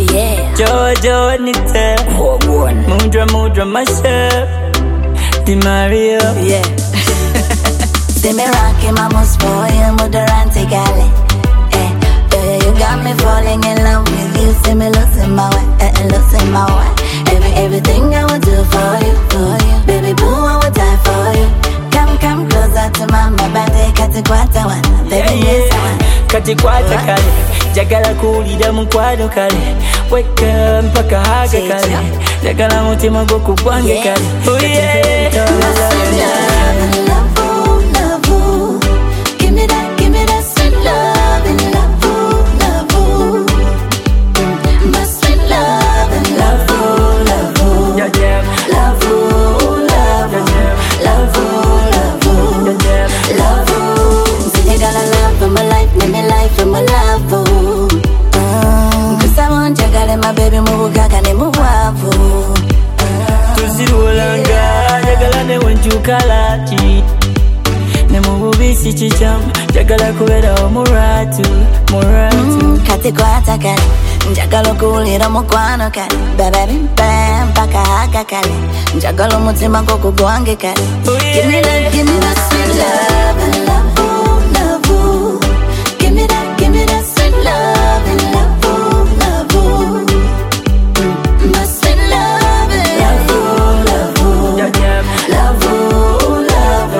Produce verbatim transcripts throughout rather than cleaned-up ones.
Yeah. Jojo Nita. Oh, one. Mudra Mudra Mashup. Di Mario. Yeah. See me rocking my most for you, Mudaranti Galley. Eh, yeah, you got me falling in love with you. See me losing my way, eh, eh, losing my way. Every, everything I would do for you, for you. Baby boo, I would die for you. Come, come closer to mama, bade kati kwata one. Baby, yes, I want. Kati kwata kale. Jagala kulida mukwano kale. Weka mpaka haga kale. Jagala mutima gwo kugwange kale. Oh yeah. Love, love, love, love. Give me that, give me that sweet love and love, love. My sweet love and love, love. Yeah, yeah. Love, love, love, love, love. So you gotta love for my life, make me life for my love. Cause I want you, got my baby, move, gaga, ne move, Tuzirulanga, jagala ne wenjukalati. Ne mububisi chicham, jagala kubera omuratu, muratu. Kati kwata kale, njagala kulira mukwano kale. Baby, bam, paka haka kale. Njagala mutima gwo kugwange kale. Give me that, give me that sweet love and love, love. Give me that, give me that sweet love and love, love. My sweet love and love, love. Yeah, yeah. Love, love,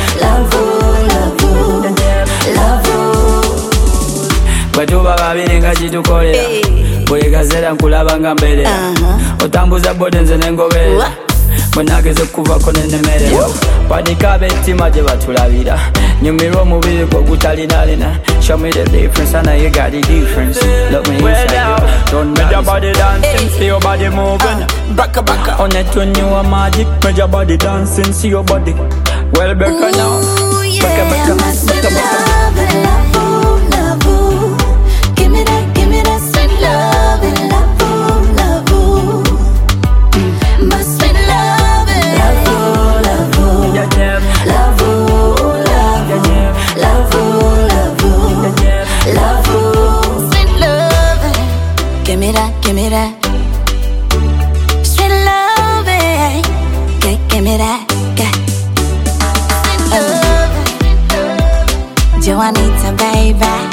love, love, love. Bwetuba babiri nga kitukolera. Buli kaseera nkulaba nga mbeerera. Otambuza bode nze nengoberera. Bwenageze okuvako nenemerera. Banika ab'ettima gye batulabira. Nyumirwa omubiri gwo gutalinaalina. Show me the difference, I know you got the difference. Look me inside you. Don't make your body dancing, see your body moving. Baka baka. On it when you are magic, make your body dancing, see your body. Well, Becca now. Ooh, yeah, Becca, Becca, my sweet Becca, Becca. love and love, love. Give me that, give me that sweet love and love, love. My sweet love and love, love. Yeah, yeah. Love, love, Yeah, yeah. love, love, Yeah, yeah. love, sweet love. Give me that, give me that. Sweet love, give, give me that, give. Sweet love, Joanita, baby.